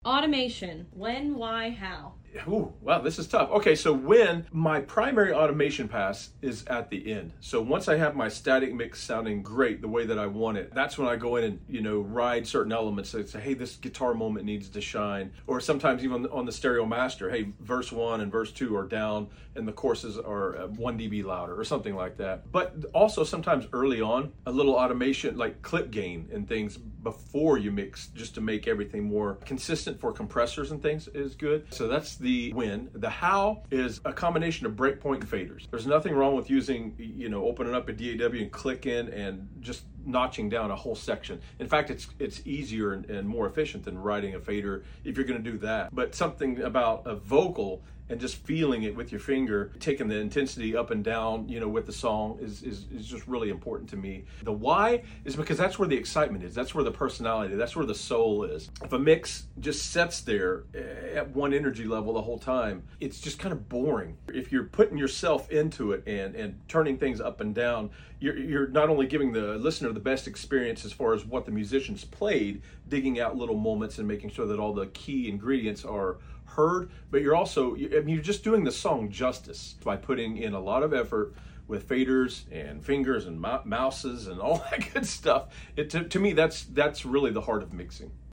Automation. When, why, how? Ooh, wow, this is tough. Okay, so when my primary automation pass is at the end. So once I have my static mix sounding great the way that I want it, that's when I go in and, ride certain elements. So say, hey, this guitar moment needs to shine. Or sometimes even on the stereo master, hey, verse 1 and verse 2 are down and the choruses are 1 dB louder or something like that. But also sometimes early on, a little automation like clip gain and things before you mix just to make everything more consistent for compressors and things is good. So that's the when. The how is a combination of breakpoint and faders. There's nothing wrong with using, opening up a DAW and click in and just notching down a whole section. In fact, it's easier and more efficient than writing a fader if you're going to do that. But something about a vocal and just feeling it with your finger, taking the intensity up and down, with the song is just really important to me. The why is because that's where the excitement is. That's where the personality, that's where the soul is. If a mix just sits there at one energy level the whole time, it's just kind of boring. If you're putting yourself into it and turning things up and down, you're not only giving the listener the best experience as far as what the musicians played, digging out little moments and making sure that all the key ingredients are heard, but you're also, you're just doing the song justice by putting in a lot of effort with faders and fingers and mouses and all that good stuff. To me, that's really the heart of mixing.